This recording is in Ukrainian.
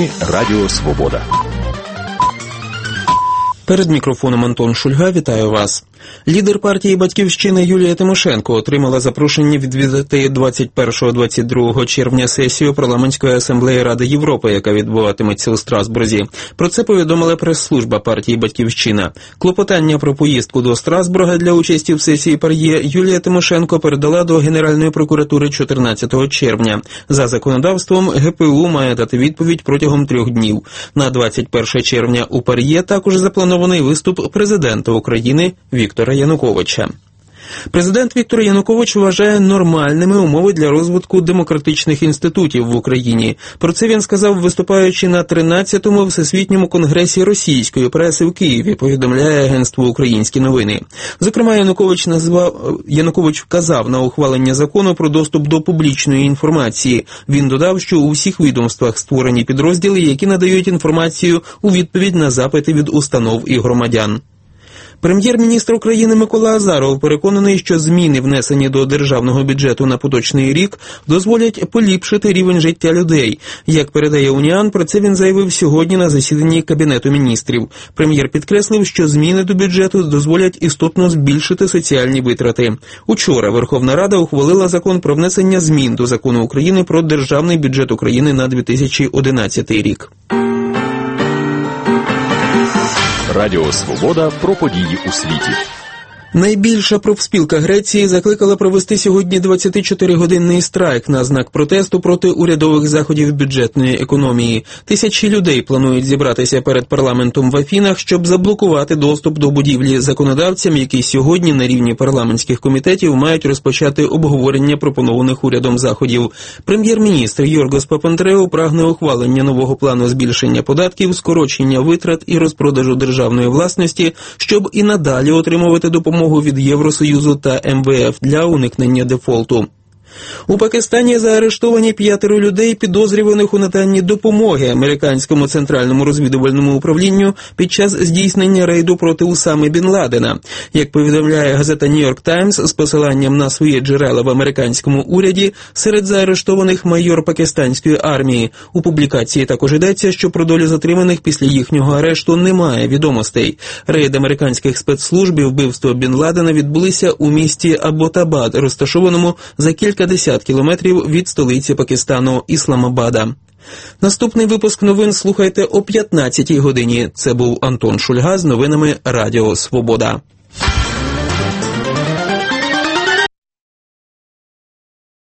Новини Радіо Свобода. Перед мікрофоном Антон Шульга, вітаю вас. Лідер партії «Батьківщина» Юлія Тимошенко отримала запрошення відвідати 21-22 червня сесію Парламентської асамблеї Ради Європи, яка відбуватиметься у Страсбурзі. Про це повідомила прес-служба партії «Батьківщина». Клопотання про поїздку до Страсбурга для участі в сесії ПАРЄ Юлія Тимошенко передала до Генеральної прокуратури 14 червня. За законодавством ГПУ має дати відповідь протягом 3 днів. На 21 червня у ПАРЄ також запланований виступ президента України Віктора Януковича. Президент Віктор Янукович вважає нормальними умови для розвитку демократичних інститутів в Україні. Про це він сказав, виступаючи на 13-му Всесвітньому конгресі російської преси в Києві, повідомляє агентство «Українські новини». Зокрема, Янукович вказав на ухвалення закону про доступ до публічної інформації. Він додав, що у всіх відомствах створені підрозділи, які надають інформацію у відповідь на запити від установ і громадян. Прем'єр-міністр України Микола Азаров переконаний, що зміни, внесені до державного бюджету на поточний рік, дозволять поліпшити рівень життя людей. Як передає Уніан, про це він заявив сьогодні на засіданні Кабінету міністрів. Прем'єр підкреслив, що зміни до бюджету дозволять істотно збільшити соціальні витрати. Учора Верховна Рада ухвалила закон про внесення змін до Закону України про державний бюджет України на 2011 рік. Радіо Свобода про події у світі. Найбільша профспілка Греції закликала провести сьогодні 24-годинний страйк на знак протесту проти урядових заходів бюджетної економії. Тисячі людей планують зібратися перед парламентом в Афінах, щоб заблокувати доступ до будівлі законодавцям, які сьогодні на рівні парламентських комітетів мають розпочати обговорення пропонованих урядом заходів. Прем'єр-міністр Йоргос Папандреу прагне ухвалення нового плану збільшення податків, скорочення витрат і розпродажу державної власності, щоб і надалі отримувати допомогу від Євросоюзу та МВФ для уникнення дефолту. У Пакистані заарештовані 5 людей, підозрюваних у наданні допомоги американському центральному розвідувальному управлінню під час здійснення рейду проти Усами Бін Ладена. Як повідомляє газета «Нью-Йорк Таймс» з посиланням на свої джерела в американському уряді, серед заарештованих майор пакистанської армії. У публікації також йдеться, що про долю затриманих після їхнього арешту немає відомостей. Рейд американських спецслужб і вбивство Бін Ладена відбулися у місті Абботабад, розташованому за кілька десят кілометрів від столиці Пакистану Ісламабада. Наступний випуск новин слухайте о 15-й годині. Це був Антон Шульга з новинами Радіо Свобода.